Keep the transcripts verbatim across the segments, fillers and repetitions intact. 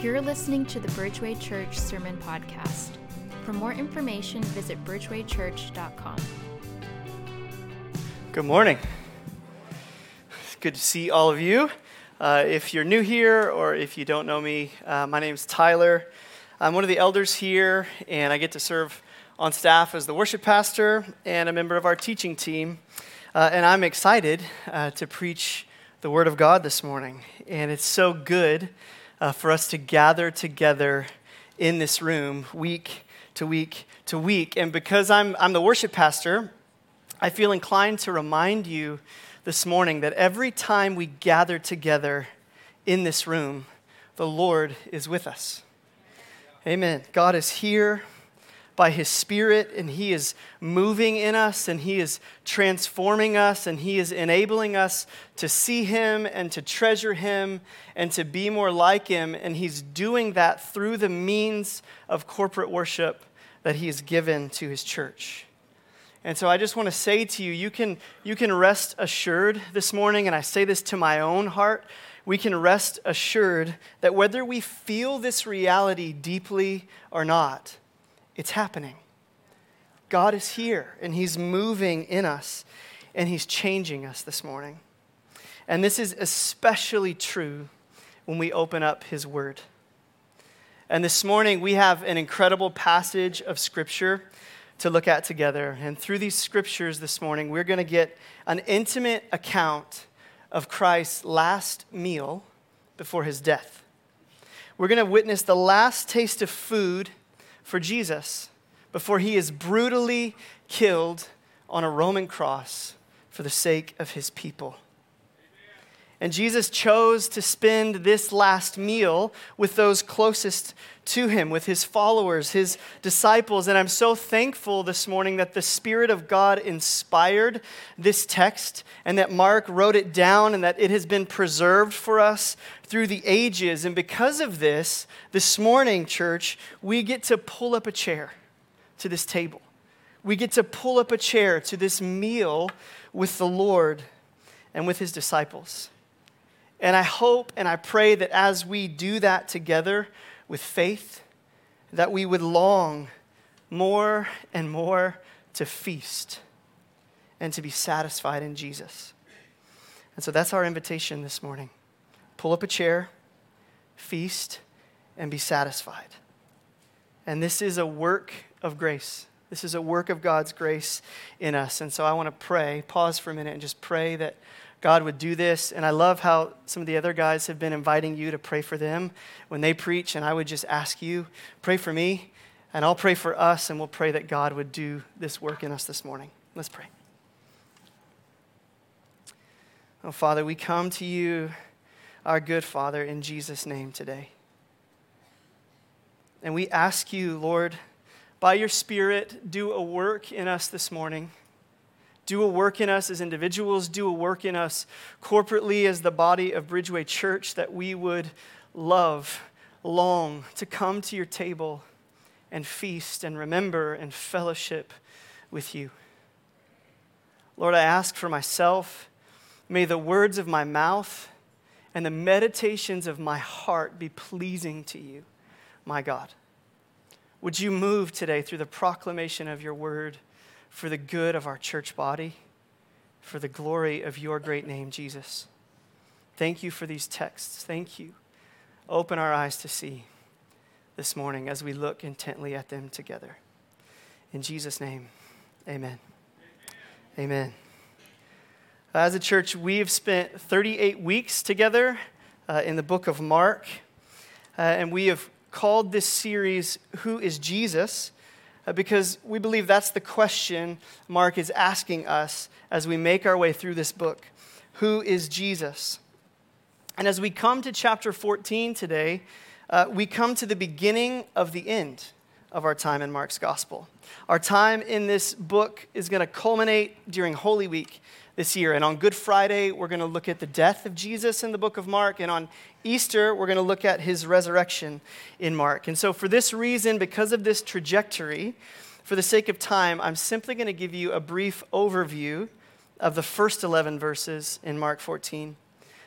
You're listening to the Bridgeway Church Sermon Podcast. For more information, visit bridgeway church dot com. Good morning. It's good to see all of you. Uh, if you're new here or if you don't know me, uh, my name's Tyler. I'm one of the elders here, and I get to serve on staff as the worship pastor and a member of our teaching team. Uh, and I'm excited uh, to preach the Word of God this morning. And it's so good uh, for us to gather together in this room week to week to week. And because I'm I'm the worship pastor, I feel inclined to remind you this morning that every time we gather together in this room, the Lord is with us. Amen. God is here by His Spirit, and He is moving in us, and He is transforming us, and He is enabling us to see Him and to treasure Him and to be more like Him. And He's doing that through the means of corporate worship that He has given to His church. And so I just want to say to you, you can, you can rest assured this morning, and I say this to my own heart, we can rest assured that whether we feel this reality deeply or not, it's happening. God is here, and He's moving in us, and He's changing us this morning. And this is especially true when we open up His Word. And this morning, we have an incredible passage of Scripture to look at together. And through these Scriptures this morning, we're going to get an intimate account of Christ's last meal before His death. We're going to witness the last taste of food for Jesus before He is brutally killed on a Roman cross for the sake of His people. And Jesus chose to spend this last meal with those closest to Him, with His followers, His disciples. And I'm so thankful this morning that the Spirit of God inspired this text and that Mark wrote it down and that it has been preserved for us through the ages. And because of this, this morning, church, we get to pull up a chair to this table. We get to pull up a chair to this meal with the Lord and with His disciples. And I hope and I pray that as we do that together with faith, that we would long more and more to feast and to be satisfied in Jesus. And so that's our invitation this morning. Pull up a chair, feast, and be satisfied. And this is a work of grace. This is a work of God's grace in us. And so I want to pray, pause for a minute and just pray that God would do this. And I love how some of the other guys have been inviting you to pray for them when they preach. And I would just ask you, pray for me, and I'll pray for us, and we'll pray that God would do this work in us this morning. Let's pray. Oh, Father, we come to you, our good Father, in Jesus' name today. And we ask you, Lord, by your Spirit, do a work in us this morning. Do a work in us as individuals, do a work in us corporately as the body of Bridgeway Church, that we would love, long to come to your table and feast and remember and fellowship with you. Lord, I ask for myself, may the words of my mouth and the meditations of my heart be pleasing to you, my God. Would you move today through the proclamation of your word for the good of our church body, for the glory of your great name, Jesus. Thank you for these texts. Thank you. Open our eyes to see this morning as we look intently at them together. In Jesus' name, amen. Amen. Amen. As a church, we have spent thirty-eight weeks together uh, in the book of Mark, uh, and we have called this series, Who is Jesus? Uh, because we believe that's the question Mark is asking us as we make our way through this book. Who is Jesus? And as we come to chapter fourteen today, uh, we come to the beginning of the end of our time in Mark's gospel. Our time in this book is going to culminate during Holy Week this year. And on Good Friday, we're going to look at the death of Jesus in the book of Mark. And on Easter, we're going to look at his resurrection in Mark. And so for this reason, because of this trajectory, for the sake of time, I'm simply going to give you a brief overview of the first eleven verses in Mark fourteen.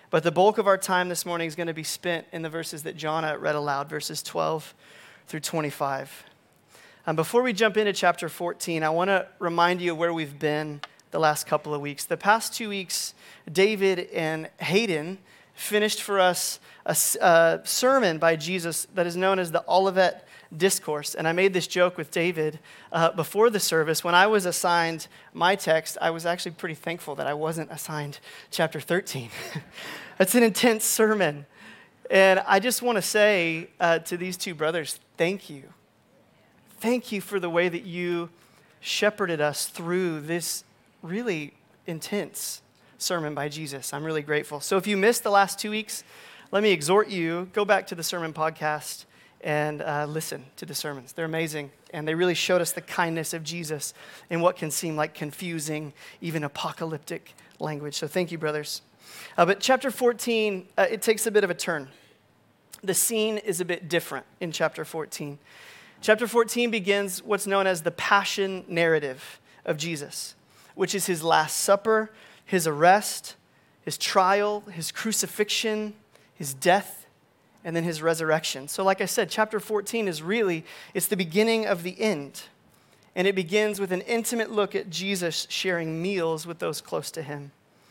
But the bulk of our time this morning is going to be spent in the verses that Jonna read aloud, verses twelve through twenty-five. Um, before we jump into chapter fourteen, I want to remind you of where we've been the last couple of weeks. The past two weeks, David and Hayden finished for us a, a sermon by Jesus that is known as the Olivet Discourse. And I made this joke with David uh, before the service. When I was assigned my text, I was actually pretty thankful that I wasn't assigned chapter thirteen. That's an intense sermon. And I just want to say uh, to these two brothers, thank you. Thank you for the way that you shepherded us through this really intense sermon by Jesus. I'm really grateful. So if you missed the last two weeks, let me exhort you, go back to the sermon podcast and uh, listen to the sermons. They're amazing, and they really showed us the kindness of Jesus in what can seem like confusing, even apocalyptic language. So thank you, brothers. Uh, but chapter fourteen, uh, it takes a bit of a turn. The scene is a bit different in chapter fourteen. Chapter fourteen begins what's known as the passion narrative of Jesus, which is his Last Supper, his arrest, his trial, his crucifixion, his death, and then his resurrection. So like I said, chapter fourteen is really, it's the beginning of the end. And it begins with an intimate look at Jesus sharing meals with those close to him.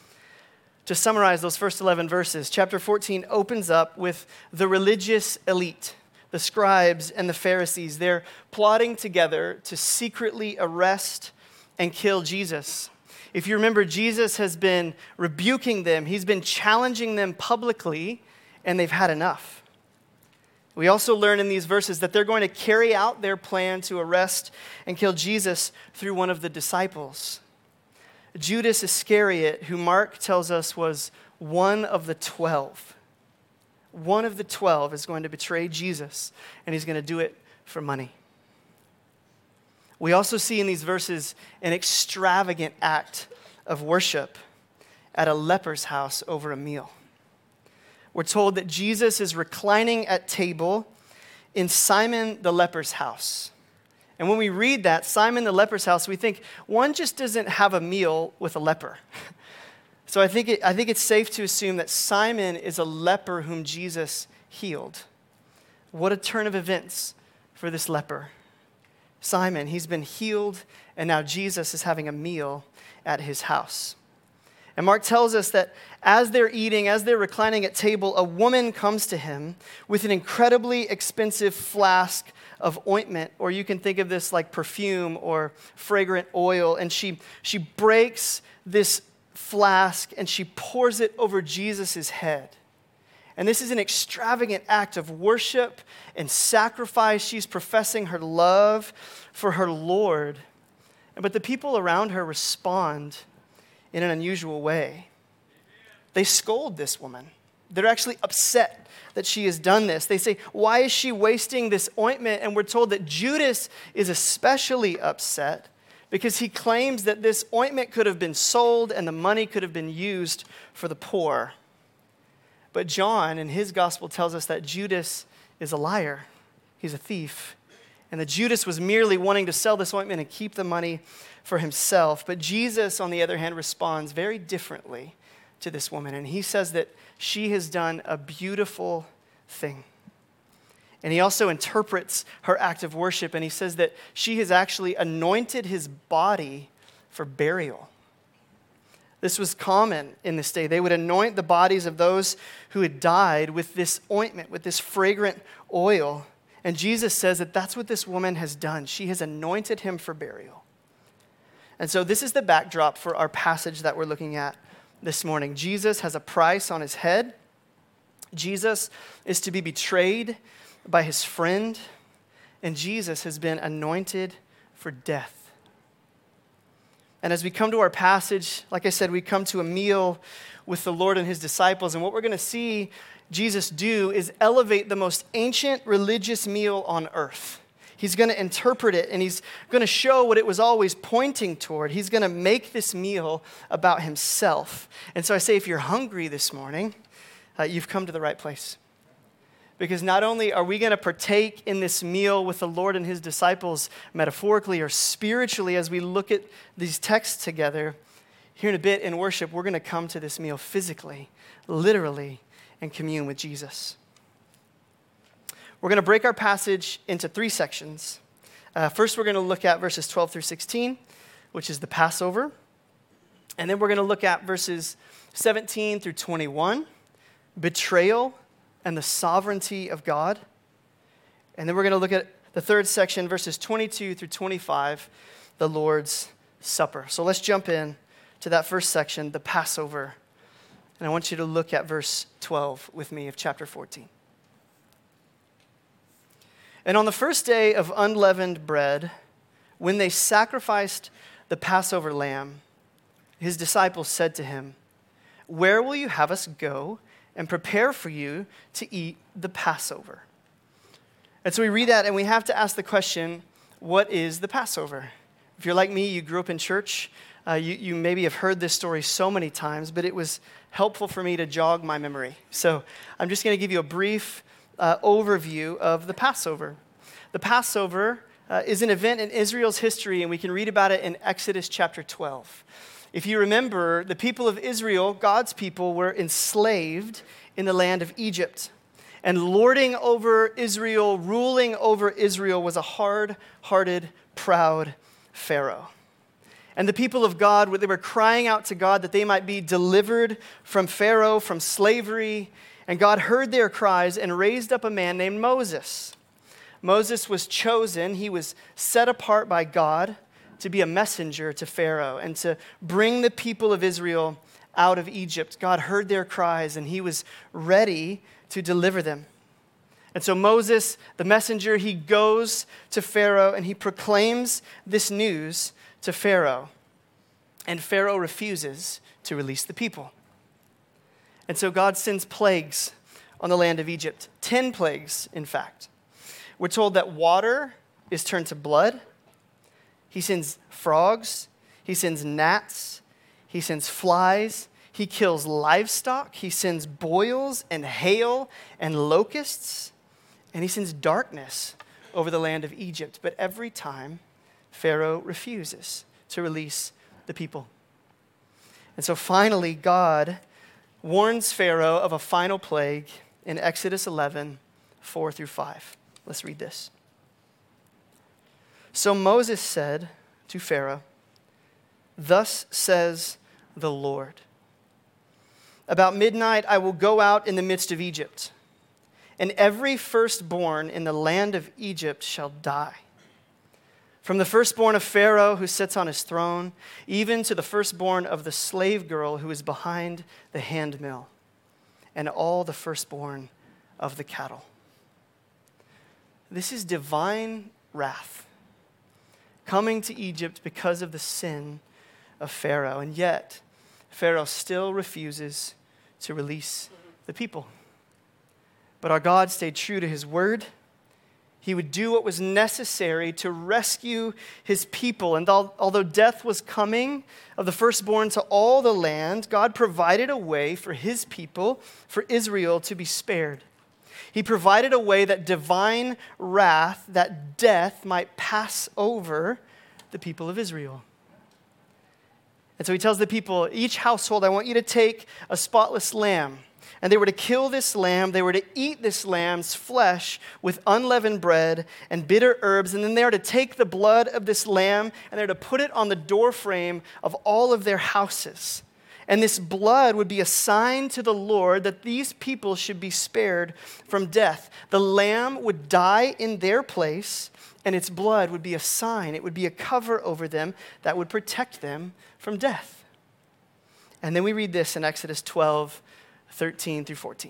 To summarize those first eleven verses, chapter fourteen opens up with the religious elite, the scribes and the Pharisees. They're plotting together to secretly arrest and kill Jesus. If you remember, Jesus has been rebuking them. He's been challenging them publicly, and they've had enough. We also learn in these verses that they're going to carry out their plan to arrest and kill Jesus through one of the disciples. Judas Iscariot, who Mark tells us was one of the twelve. One of the twelve is going to betray Jesus, and he's going to do it for money. We also see in these verses an extravagant act of worship at a leper's house over a meal. We're told that Jesus is reclining at table in Simon the leper's house. And when we read that, Simon the leper's house, we think one just doesn't have a meal with a leper. So I think it, I think it's safe to assume that Simon is a leper whom Jesus healed. What a turn of events for this leper. Simon, he's been healed, and now Jesus is having a meal at his house. And Mark tells us that as they're eating, as they're reclining at table, a woman comes to him with an incredibly expensive flask of ointment, or you can think of this like perfume or fragrant oil, and she, she breaks this flask and she pours it over Jesus' head. And this is an extravagant act of worship and sacrifice. She's professing her love for her Lord. But the people around her respond in an unusual way. They scold this woman. They're actually upset that she has done this. They say, why is she wasting this ointment? And we're told that Judas is especially upset because he claims that this ointment could have been sold and the money could have been used for the poor. But John, in his gospel, tells us that Judas is a liar. He's a thief. And that Judas was merely wanting to sell this ointment and keep the money for himself. But Jesus, on the other hand, responds very differently to this woman. And he says that she has done a beautiful thing. And he also interprets her act of worship, and he says that she has actually anointed his body for burial. This was common in this day. They would anoint the bodies of those who had died with this ointment, with this fragrant oil. And Jesus says that that's what this woman has done. She has anointed him for burial. And so this is the backdrop for our passage that we're looking at this morning. Jesus has a price on his head. Jesus is to be betrayed by his friend, and Jesus has been anointed for death. And as we come to our passage, like I said, we come to a meal with the Lord and his disciples, and what we're going to see Jesus do is elevate the most ancient religious meal on earth. He's going to interpret it, and he's going to show what it was always pointing toward. He's going to make this meal about himself. And so I say, if you're hungry this morning, uh, you've come to the right place. Because not only are we going to partake in this meal with the Lord and his disciples metaphorically or spiritually as we look at these texts together, here in a bit in worship, we're going to come to this meal physically, literally, and commune with Jesus. We're going to break our passage into three sections. Uh, first, we're going to look at verses twelve through sixteen, which is the Passover. And then we're going to look at verses seventeen through twenty-one, betrayal and the sovereignty of God. And then we're going to look at the third section, verses twenty-two through twenty-five, the Lord's Supper. So let's jump in to that first section, the Passover. And I want you to look at verse twelve with me of chapter fourteen. And on the first day of unleavened bread, when they sacrificed the Passover lamb, his disciples said to him, "Where will you have us go and prepare for you to eat the Passover?" And so we read that and we have to ask the question, what is the Passover? If you're like me, you grew up in church, uh, you, you maybe have heard this story so many times, but it was helpful for me to jog my memory. So I'm just going to give you a brief uh, overview of the Passover. The Passover uh, is an event in Israel's history, and we can read about it in Exodus chapter twelve. If you remember, the people of Israel, God's people, were enslaved in the land of Egypt. And lording over Israel, ruling over Israel, was a hard-hearted, proud Pharaoh. And the people of God, they were crying out to God that they might be delivered from Pharaoh, from slavery. And God heard their cries and raised up a man named Moses. Moses was chosen. He was set apart by God to be a messenger to Pharaoh and to bring the people of Israel out of Egypt. God heard their cries, and he was ready to deliver them. And so Moses, the messenger, he goes to Pharaoh, and he proclaims this news to Pharaoh. And Pharaoh refuses to release the people. And so God sends plagues on the land of Egypt. Ten plagues, in fact. We're told that water is turned to blood. He sends frogs. He sends gnats. He sends flies. He kills livestock. He sends boils and hail and locusts. And he sends darkness over the land of Egypt. But every time, Pharaoh refuses to release the people. And so finally, God warns Pharaoh of a final plague in Exodus eleven, four through five. Let's read this. So Moses said to Pharaoh, "Thus says the Lord, about midnight I will go out in the midst of Egypt, and every firstborn in the land of Egypt shall die. From the firstborn of Pharaoh who sits on his throne, even to the firstborn of the slave girl who is behind the handmill, and all the firstborn of the cattle." This is divine wrath coming to Egypt because of the sin of Pharaoh. And yet, Pharaoh still refuses to release the people. But our God stayed true to his word. He would do what was necessary to rescue his people. And although death was coming of the firstborn to all the land, God provided a way for his people, for Israel, to be spared. He provided a way that divine wrath, that death might pass over the people of Israel. And so he tells the people, each household, I want you to take a spotless lamb. And they were to kill this lamb. They were to eat this lamb's flesh with unleavened bread and bitter herbs. And then they are to take the blood of this lamb and they're to put it on the doorframe of all of their houses. And this blood would be a sign to the Lord that these people should be spared from death. The lamb would die in their place, and its blood would be a sign. It would be a cover over them that would protect them from death. And then we read this in Exodus twelve, thirteen through fourteen.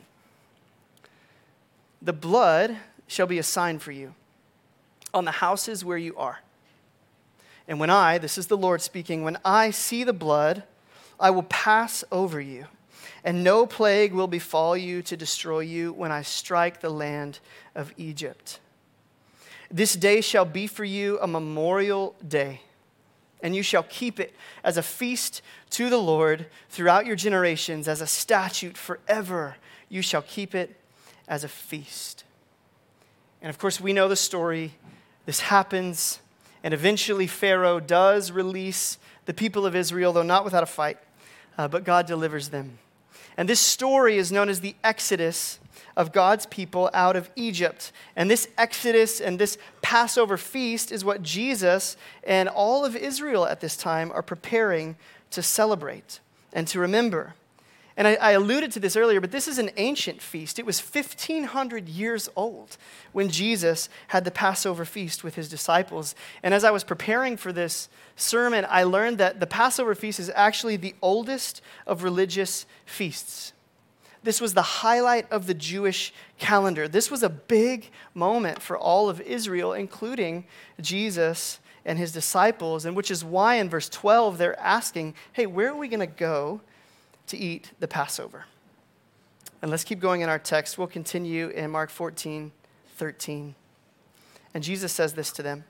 The blood shall be a sign for you on the houses where you are. And when I, this is the Lord speaking, when I see the blood, I will pass over you, and no plague will befall you to destroy you when I strike the land of Egypt. This day shall be for you a memorial day, and you shall keep it as a feast to the Lord throughout your generations, as a statute forever. You shall keep it as a feast. And of course, we know the story. This happens, and eventually Pharaoh does release the people of Israel, though not without a fight, uh, but God delivers them. And this story is known as the Exodus of God's people out of Egypt. And this Exodus and this Passover feast is what Jesus and all of Israel at this time are preparing to celebrate and to remember. And I, I alluded to this earlier, but this is an ancient feast. It was fifteen hundred years old when Jesus had the Passover feast with his disciples. And as I was preparing for this sermon, I learned that the Passover feast is actually the oldest of religious feasts. This was the highlight of the Jewish calendar. This was a big moment for all of Israel, including Jesus and his disciples, and which is why in verse twelve they're asking, hey, where are we going to go to eat the Passover? And let's keep going in our text. We'll continue in Mark fourteen, thirteen. And Jesus says this to them.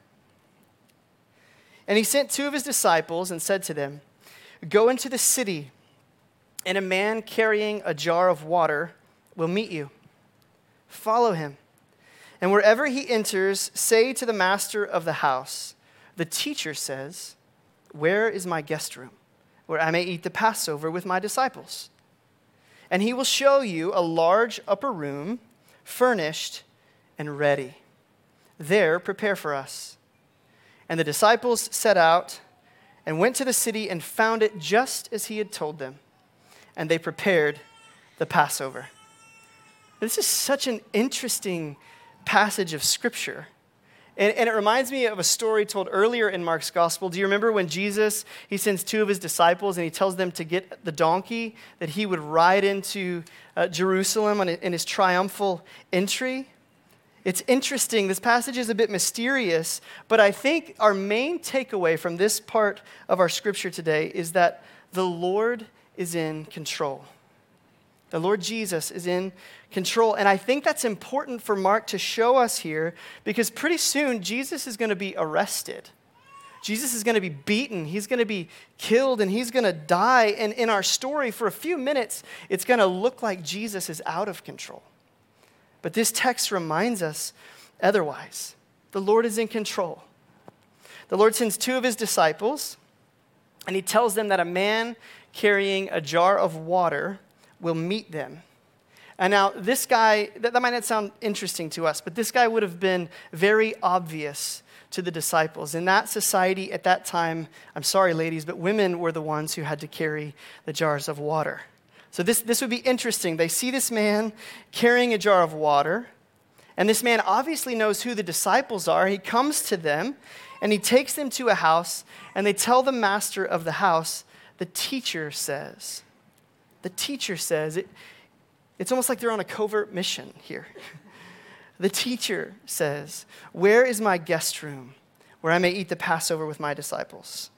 And he sent two of his disciples and said to them, go into the city, and a man carrying a jar of water will meet you. Follow him. And wherever he enters, say to the master of the house, the teacher says, where is my guest room, where I may eat the Passover with my disciples? And he will show you a large upper room, furnished and ready. There prepare for us. And the disciples set out and went to the city and found it just as he had told them. And they prepared the Passover. This is such an interesting passage of Scripture. And, and it reminds me of a story told earlier in Mark's gospel. Do you remember when Jesus, he sends two of his disciples and he tells them to get the donkey that he would ride into uh, Jerusalem on, in his triumphal entry? It's interesting. This passage is a bit mysterious, but I think our main takeaway from this part of our Scripture today is that the Lord is in control. The Lord Jesus is in control. And I think that's important for Mark to show us here because pretty soon Jesus is going to be arrested. Jesus is going to be beaten. He's going to be killed and he's going to die. And in our story, for a few minutes, it's going to look like Jesus is out of control. But this text reminds us otherwise. The Lord is in control. The Lord sends two of his disciples and he tells them that a man carrying a jar of water will meet them. And now this guy, that, that might not sound interesting to us, but this guy would have been very obvious to the disciples. In that society at that time, I'm sorry ladies, but women were the ones who had to carry the jars of water. So this, this would be interesting. They see this man carrying a jar of water, and this man obviously knows who the disciples are. He comes to them, and he takes them to a house, and they tell the master of the house, the teacher says. The teacher says. It, it's almost like they're on a covert mission here. The teacher says, where is my guest room where I may eat the Passover with my disciples?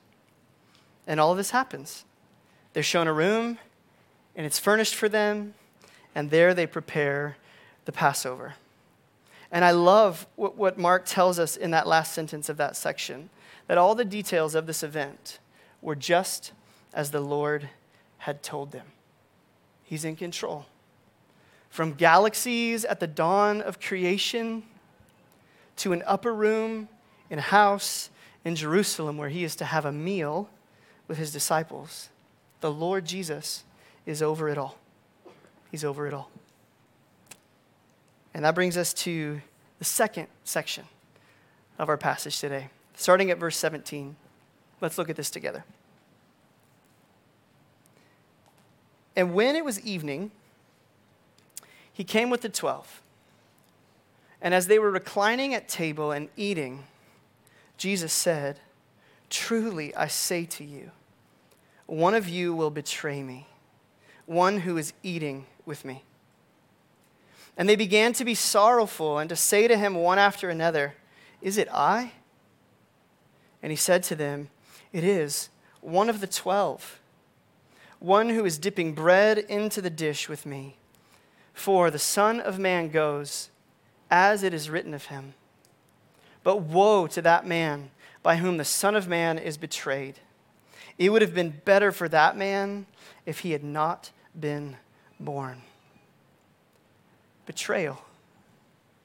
And all of this happens. They're shown a room, and it's furnished for them, and there they prepare the Passover. And I love what, what Mark tells us in that last sentence of that section, that all the details of this event were just as the Lord had told them. He's in control. From galaxies at the dawn of creation to an upper room in a house in Jerusalem where he is to have a meal with his disciples, the Lord Jesus is over it all. He's over it all. And that brings us to the second section of our passage today, starting at verse seventeen. Let's look at this together. And when it was evening, he came with the twelve. And as they were reclining at table and eating, Jesus said, truly I say to you, one of you will betray me, one who is eating with me. And they began to be sorrowful and to say to him one after another, is it I? And he said to them, it is one of the twelve, one who is dipping bread into the dish with me. For the Son of Man goes as it is written of him. But woe to that man by whom the Son of Man is betrayed. It would have been better for that man if he had not been born. Betrayal.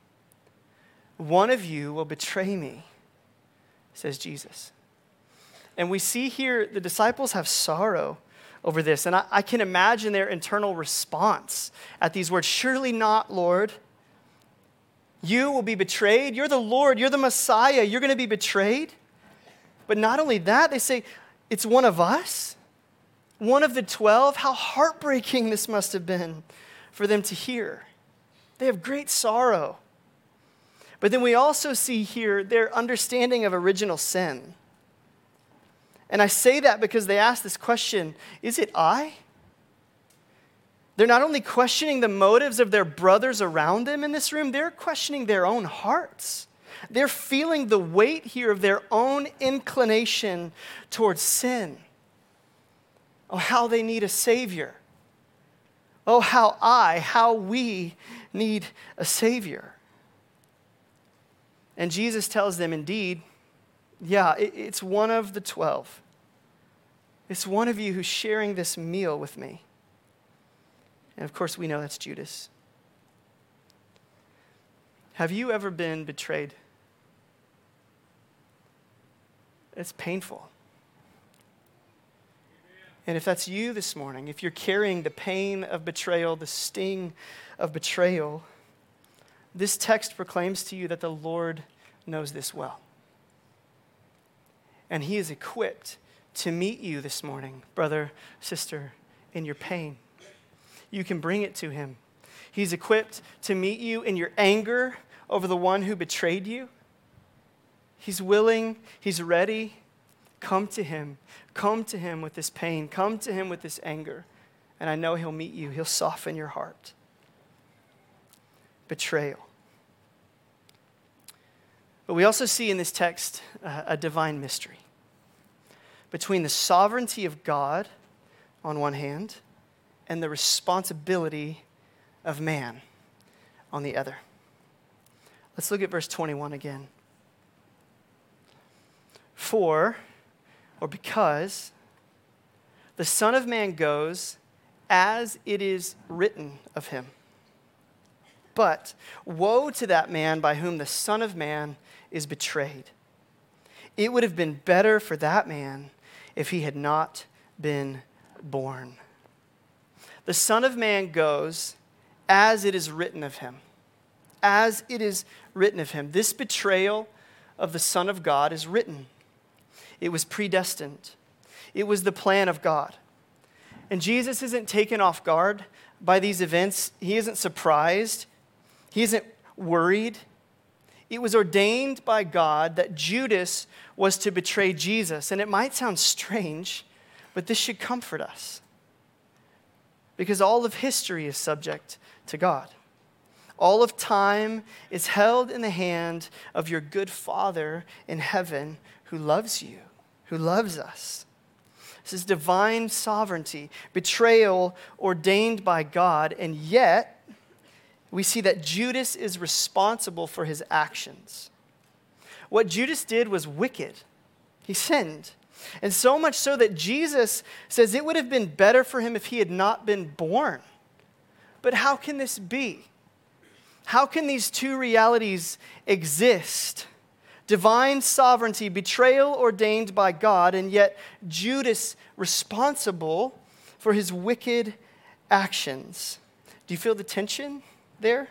One of you will betray me, says Jesus. And we see here the disciples have sorrow over this. And I, I can imagine their internal response at these words. Surely not, Lord. You will be betrayed. You're the Lord. You're the Messiah. You're going to be betrayed. But not only that, they say, it's one of us, one of the twelve. How heartbreaking this must have been for them to hear. They have great sorrow. But then we also see here their understanding of original sin. And I say that because they ask this question, is it I? They're not only questioning the motives of their brothers around them in this room, they're questioning their own hearts. They're feeling the weight here of their own inclination towards sin. Oh, how they need a Savior. Oh, how I, how we need a Savior. And Jesus tells them, indeed, yeah, it's one of the twelve. It's one of you who's sharing this meal with me. And of course, we know that's Judas. Have you ever been betrayed? It's painful. And if that's you this morning, if you're carrying the pain of betrayal, the sting of betrayal, this text proclaims to you that the Lord knows this well. And he is equipped to meet you this morning, brother, sister, in your pain. You can bring it to him. He's equipped to meet you in your anger over the one who betrayed you. He's willing, he's ready. Come to him. Come to him with this pain. Come to him with this anger. And I know he'll meet you. He'll soften your heart. Betrayal. But we also see in this text uh, a divine mystery between the sovereignty of God on one hand and the responsibility of man on the other. Let's look at verse twenty-one again. For, or because, the Son of Man goes as it is written of him. But woe to that man by whom the Son of Man is betrayed. It would have been better for that man if he had not been born. The Son of Man goes as it is written of him. As it is written of him. This betrayal of the Son of God is written. It was predestined. It was the plan of God. And Jesus isn't taken off guard by these events. He isn't surprised. He isn't worried. It was ordained by God that Judas was to betray Jesus. And it might sound strange, but this should comfort us. Because all of history is subject to God. All of time is held in the hand of your good Father in heaven who loves you, who loves us. This is divine sovereignty, betrayal ordained by God, and yet we see that Judas is responsible for his actions. What Judas did was wicked. He sinned. And so much so that Jesus says it would have been better for him if he had not been born. But how can this be? How can these two realities exist? Divine sovereignty, betrayal ordained by God, and yet Judas responsible for his wicked actions. Do you feel the tension there?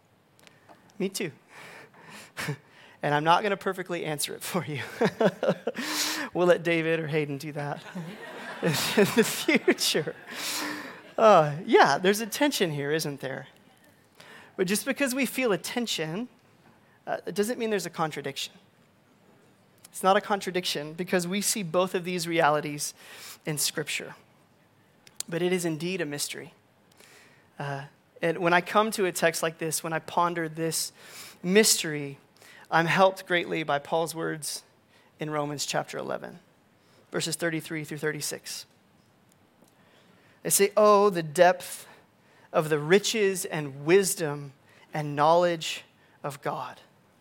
Me too. And I'm not going to perfectly answer it for you. We'll let David or Hayden do that in the future. Uh, yeah, there's a tension here, isn't there? But just because we feel a tension, uh, it doesn't mean there's a contradiction. It's not a contradiction because we see both of these realities in Scripture. But it is indeed a mystery. Uh, and when I come to a text like this, when I ponder this mystery, I'm helped greatly by Paul's words in Romans chapter eleven, verses thirty-three through thirty-six. They say, oh, the depth of the riches and wisdom and knowledge of God.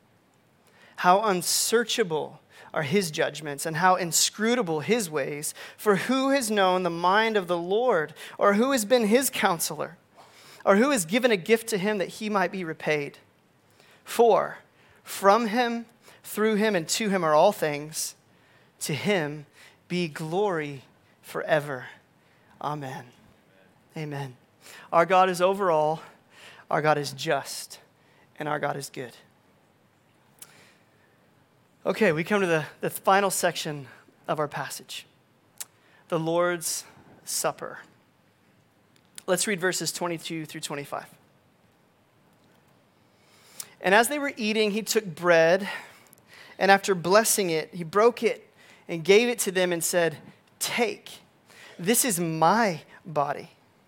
How unsearchable are his judgments and how inscrutable his ways. For who has known the mind of the Lord, or who has been his counselor, or who has given a gift to him that he might be repaid? For from him, through him, and to him are all things. To him be glory forever. Amen. Amen. Our God is over all, our God is just, and our God is good. Okay, we come to the, the final section of our passage, the Lord's Supper. Let's read verses twenty-two through twenty-five. And as they were eating, he took bread, and after blessing it, he broke it and gave it to them and said, "Take, this is my body."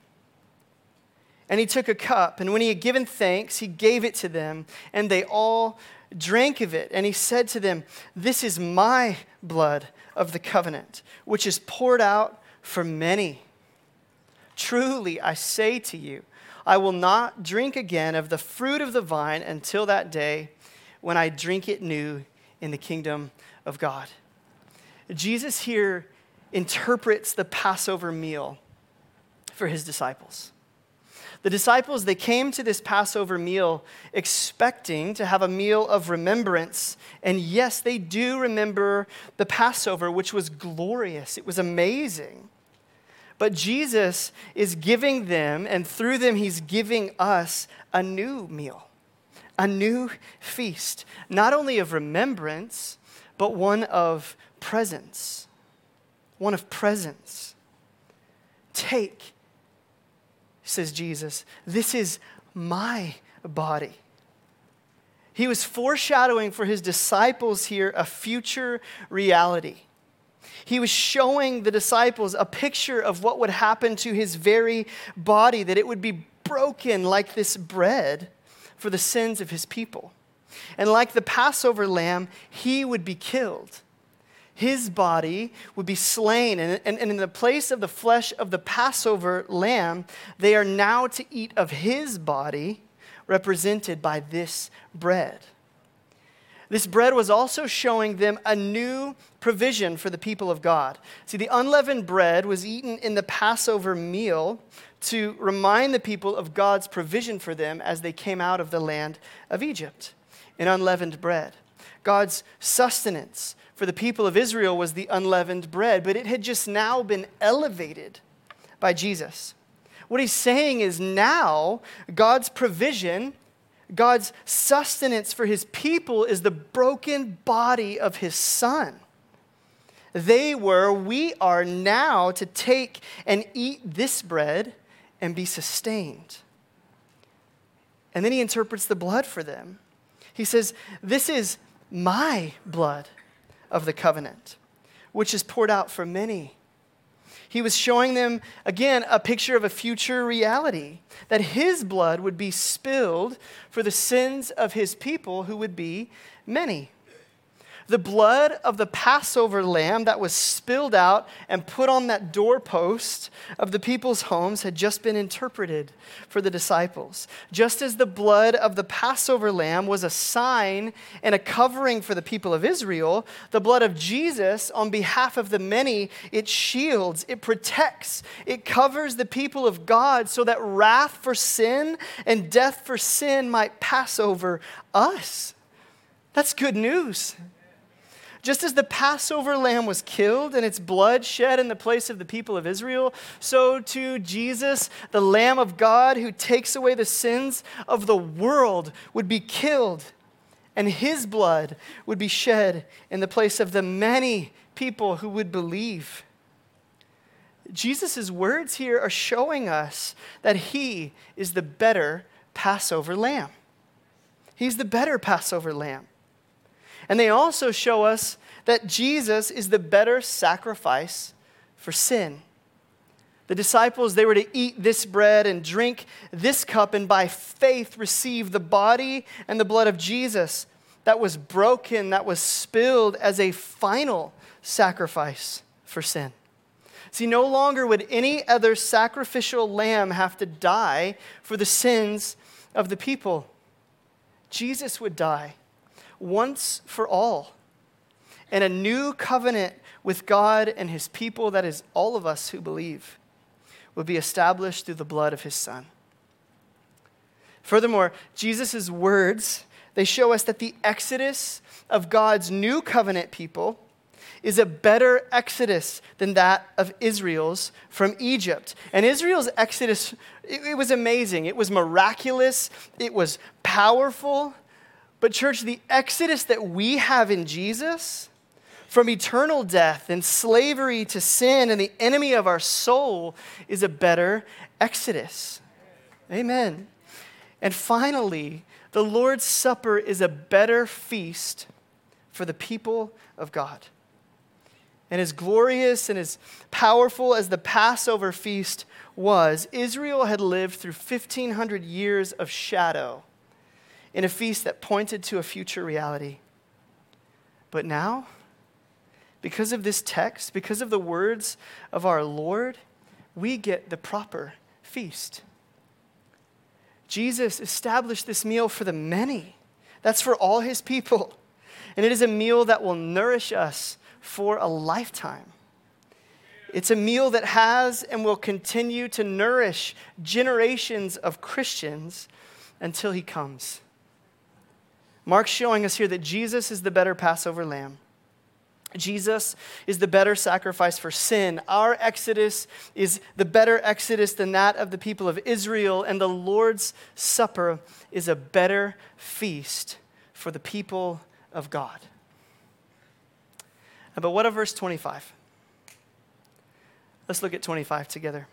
And he took a cup, and when he had given thanks, he gave it to them, and they all drank of it. And he said to them, "This is my blood of the covenant, which is poured out for many. Truly, I say to you, I will not drink again of the fruit of the vine until that day when I drink it new in the kingdom of God." Jesus here interprets the Passover meal for his disciples. The disciples, they came to this Passover meal expecting to have a meal of remembrance. And yes, they do remember the Passover, which was glorious. It was amazing. But Jesus is giving them, and through them, he's giving us a new meal, a new feast, not only of remembrance, but one of presence, one of presence. "Take," says Jesus, "this is my body." He was foreshadowing for his disciples here a future reality. He was showing the disciples a picture of what would happen to his very body, that it would be broken like this bread for the sins of his people. And like the Passover lamb, he would be killed. His body would be slain, and, and, and in the place of the flesh of the Passover lamb, they are now to eat of his body, represented by this bread. This bread was also showing them a new provision for the people of God. See, the unleavened bread was eaten in the Passover meal to remind the people of God's provision for them as they came out of the land of Egypt in unleavened bread. God's sustenance for the people of Israel was the unleavened bread, but it had just now been elevated by Jesus. What he's saying is now God's provision, God's sustenance for his people is the broken body of his Son. They were, we are now to take and eat this bread and be sustained. And then he interprets the blood for them. He says, "This is my blood of the covenant, which is poured out for many." He was showing them, again, a picture of a future reality, that his blood would be spilled for the sins of his people, who would be many. The blood of the Passover lamb that was spilled out and put on that doorpost of the people's homes had just been interpreted for the disciples. Just as the blood of the Passover lamb was a sign and a covering for the people of Israel, the blood of Jesus, on behalf of the many, it shields, it protects, it covers the people of God so that wrath for sin and death for sin might pass over us. That's good news. Just as the Passover lamb was killed and its blood shed in the place of the people of Israel, so too Jesus, the Lamb of God who takes away the sins of the world, would be killed, and his blood would be shed in the place of the many people who would believe. Jesus' words here are showing us that he is the better Passover lamb. He's the better Passover lamb. And they also show us that Jesus is the better sacrifice for sin. The disciples, they were to eat this bread and drink this cup and by faith receive the body and the blood of Jesus that was broken, that was spilled as a final sacrifice for sin. See, no longer would any other sacrificial lamb have to die for the sins of the people. Jesus would die once for all. And a new covenant with God and his people, that is all of us who believe, would be established through the blood of his Son. Furthermore, Jesus' words, they show us that the exodus of God's new covenant people is a better exodus than that of Israel's from Egypt. And Israel's exodus, it, it was amazing. It was miraculous. It was powerful. But church, the exodus that we have in Jesus, from eternal death and slavery to sin and the enemy of our soul, is a better exodus. Amen. And finally, the Lord's Supper is a better feast for the people of God. And as glorious and as powerful as the Passover feast was, Israel had lived through fifteen hundred years of shadow in a feast that pointed to a future reality. But now, because of this text, because of the words of our Lord, we get the proper feast. Jesus established this meal for the many. That's for all his people. And it is a meal that will nourish us for a lifetime. It's a meal that has and will continue to nourish generations of Christians until he comes. Mark's showing us here that Jesus is the better Passover lamb. Jesus is the better sacrifice for sin. Our exodus is the better exodus than that of the people of Israel, and the Lord's Supper is a better feast for the people of God. But what of verse twenty-five? Let's look at twenty-five together.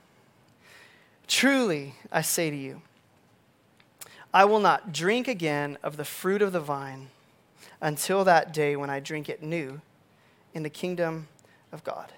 Truly, I say to you, I will not drink again of the fruit of the vine until that day when I drink it new in the kingdom of God.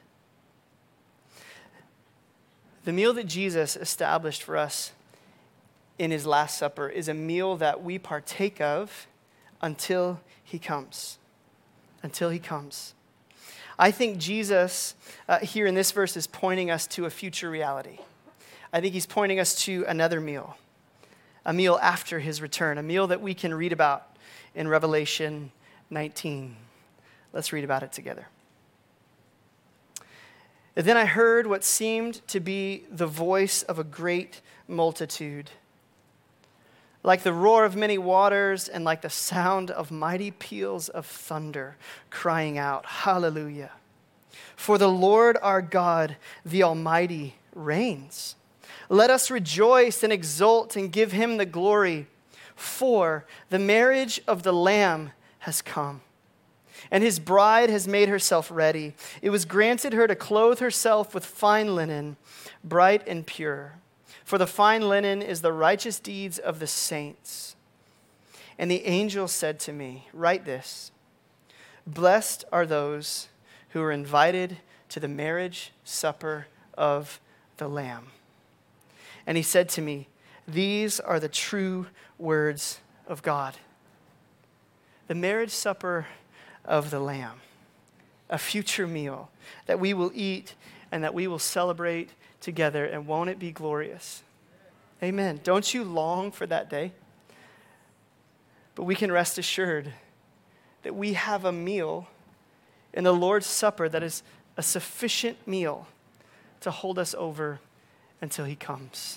The meal that Jesus established for us in his Last Supper is a meal that we partake of until he comes. Until he comes. I think Jesus uh, here in this verse is pointing us to a future reality. I think he's pointing us to another meal. A meal after his return. A meal that we can read about in Revelation nineteen. Let's read about it together. Then I heard what seemed to be the voice of a great multitude, like the roar of many waters and like the sound of mighty peals of thunder, crying out, Hallelujah! For the Lord our God, the Almighty, reigns. Let us rejoice and exult and give him the glory, for the marriage of the Lamb has come, and his bride has made herself ready. It was granted her to clothe herself with fine linen, bright and pure. For the fine linen is the righteous deeds of the saints. And the angel said to me, write this, blessed are those who are invited to the marriage supper of the Lamb. And he said to me, these are the true words of God. The marriage supper of the Lamb, a future meal that we will eat and that we will celebrate together, and won't it be glorious? Amen. Don't you long for that day? But we can rest assured that we have a meal in the Lord's Supper that is a sufficient meal to hold us over until he comes.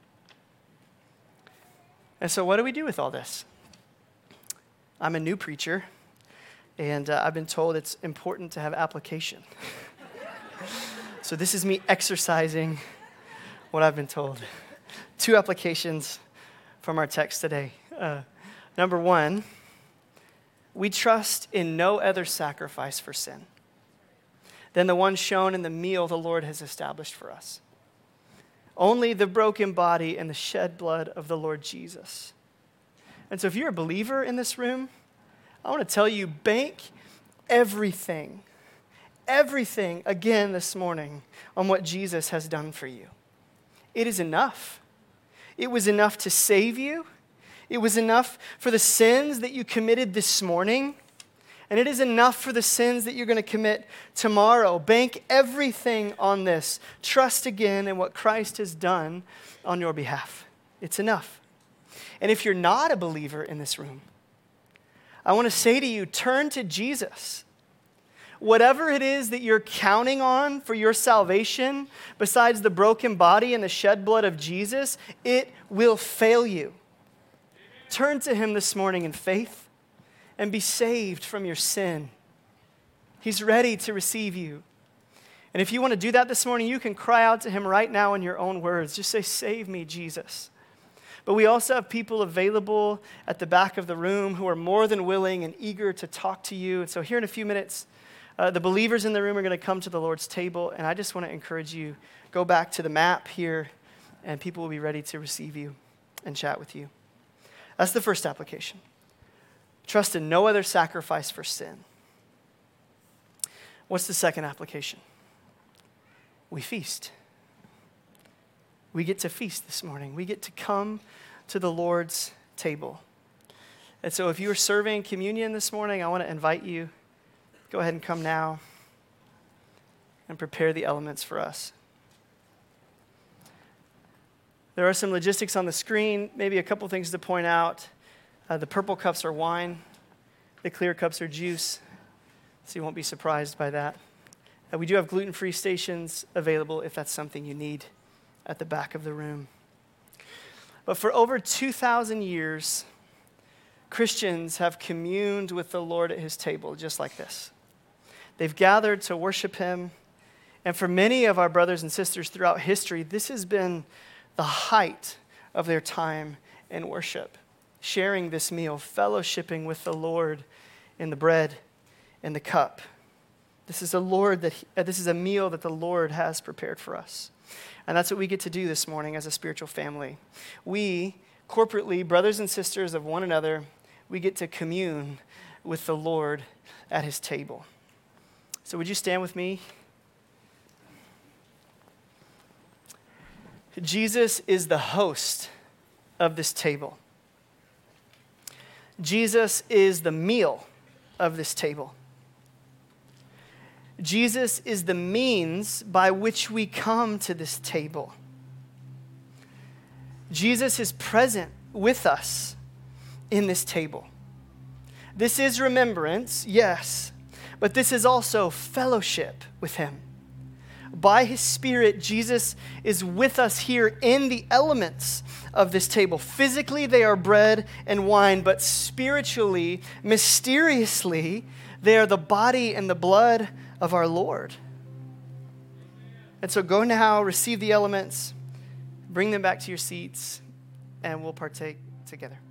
And so what do we do with all this? I'm a new preacher, and uh, I've been told it's important to have application. So this is me exercising what I've been told. Two applications from our text today. Uh, number one, we trust in no other sacrifice for sin than the one shown in the meal the Lord has established for us. Only the broken body and the shed blood of the Lord Jesus. And so if you're a believer in this room, I want to tell you, bank everything, everything again this morning on what Jesus has done for you. It is enough. It was enough to save you. It was enough for the sins that you committed this morning. And it is enough for the sins that you're going to commit tomorrow. Bank everything on this. Trust again in what Christ has done on your behalf. It's enough. And if you're not a believer in this room, I want to say to you, turn to Jesus. Whatever it is that you're counting on for your salvation, besides the broken body and the shed blood of Jesus, it will fail you. Turn to him this morning in faith and be saved from your sin. He's ready to receive you. And if you want to do that this morning, you can cry out to him right now in your own words. Just say, "Save me, Jesus." But we also have people available at the back of the room who are more than willing and eager to talk to you. And so here in a few minutes, uh, the believers in the room are going to come to the Lord's table. And I just want to encourage you, go back to the map here, and people will be ready to receive you and chat with you. That's the first application. Trust in no other sacrifice for sin. What's the second application? We feast. We get to feast this morning. We get to come to the Lord's table. And so if you are serving communion this morning, I want to invite you, go ahead and come now and prepare the elements for us. There are some logistics on the screen, maybe a couple things to point out. Uh, the purple cups are wine. The clear cups are juice. So you won't be surprised by that. Uh, we do have gluten-free stations available if that's something you need at the back of the room. But for over two thousand years, Christians have communed with the Lord at his table just like this. They've gathered to worship him. And for many of our brothers and sisters throughout history, this has been the height of their time in worship, sharing this meal, fellowshipping with the Lord in the bread and the cup. This is a Lord that he, uh, this is a meal that the Lord has prepared for us. And that's what we get to do this morning as a spiritual family. We, corporately, brothers and sisters of one another, we get to commune with the Lord at his table. So would you stand with me? Jesus is the host of this table. Jesus is the meal of this table. Jesus is the means by which we come to this table. Jesus is present with us in this table. This is remembrance, yes, but this is also fellowship with him. By his Spirit, Jesus is with us here in the elements of this table. Physically, they are bread and wine, but spiritually, mysteriously, they are the body and the blood of our Lord. And so go now, receive the elements, bring them back to your seats, and we'll partake together.